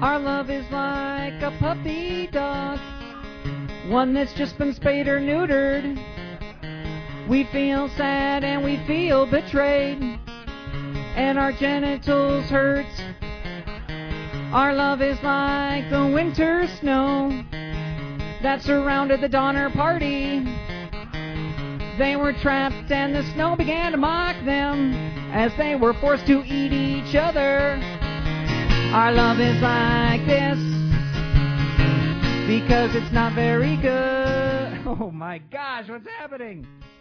Our love is like a puppy dog, one that's just been spayed or neutered. We feel sad and we feel betrayed, and our genitals hurt. Our love is like the winter snow that surrounded the Donner Party. They were trapped and the snow began to mock them as they were forced to eat each other. Our love is like this because it's not very good. Oh my gosh, what's happening?